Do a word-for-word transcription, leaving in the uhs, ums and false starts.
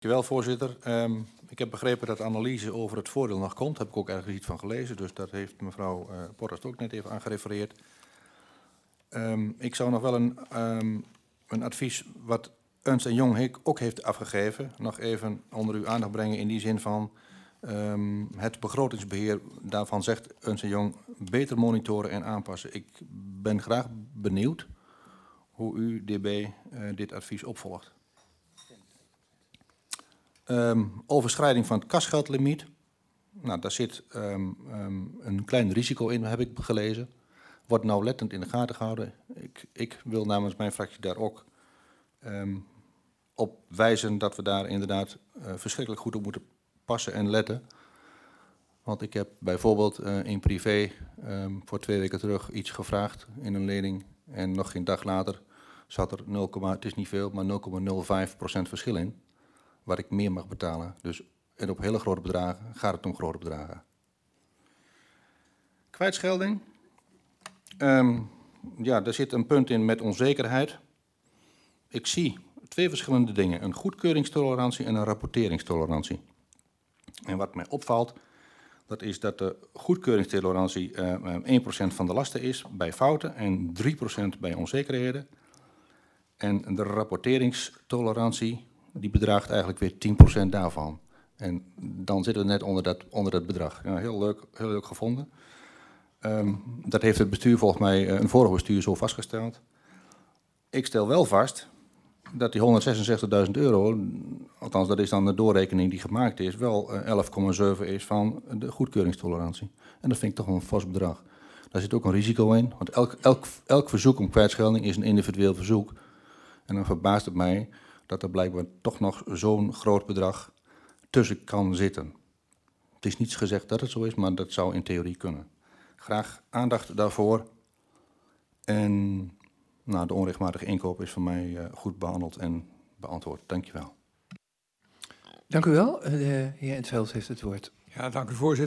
Dankjewel, voorzitter. Um, ik heb begrepen dat de analyse over het voordeel nog komt. Daar heb ik ook ergens iets van gelezen, dus dat heeft mevrouw uh, Porrast ook net even aan gerefereerd. Um, ik zou nog wel een, um, een advies wat Ernst en Young ook heeft afgegeven, nog even onder uw aandacht brengen in die zin van um, het begrotingsbeheer. Daarvan zegt Ernst en Young beter monitoren en aanpassen. Ik ben graag benieuwd hoe u, D B, uh, dit advies opvolgt. Um, overschrijding van het kasgeldlimiet. Nou, daar zit um, um, een klein risico in, heb ik gelezen. Wordt nauwlettend in de gaten gehouden. Ik, ik wil namens mijn fractie daar ook um, op wijzen dat we daar inderdaad uh, verschrikkelijk goed op moeten passen en letten. Want ik heb bijvoorbeeld uh, in privé um, voor twee weken terug iets gevraagd in een lening. En nog geen dag later zat er nul, het is niet veel, maar nul komma nul vijf procent verschil in. Waar ik meer mag betalen. Dus en op hele grote bedragen gaat het om grote bedragen. Kwijtschelding. Um, ja, daar zit een punt in met onzekerheid. Ik zie twee verschillende dingen. Een goedkeuringstolerantie en een rapporteringstolerantie. En wat mij opvalt, dat is dat de goedkeuringstolerantie uh, één procent van de lasten is bij fouten en drie procent bij onzekerheden. En de rapporteringstolerantie, die bedraagt eigenlijk weer tien procent daarvan. En dan zitten we net onder dat, onder dat bedrag. Ja, heel leuk, heel leuk gevonden. Um, dat heeft het bestuur volgens mij, een vorig bestuur, zo vastgesteld. Ik stel wel vast dat die honderdzesenzestigduizend euro, althans dat is dan de doorrekening die gemaakt is, wel elf komma zeven is van de goedkeuringstolerantie. En dat vind ik toch wel een fors bedrag. Daar zit ook een risico in, want elk, elk, elk verzoek om kwijtschelding is een individueel verzoek. En dan verbaast het mij dat er blijkbaar toch nog zo'n groot bedrag tussen kan zitten. Het is niet gezegd dat het zo is, maar dat zou in theorie kunnen. Graag aandacht daarvoor. En nou, de onrechtmatige inkoop is voor mij uh, goed behandeld en beantwoord. Dank je wel. Dank u wel. De heer Entveld heeft het woord. Ja, dank u, voorzitter.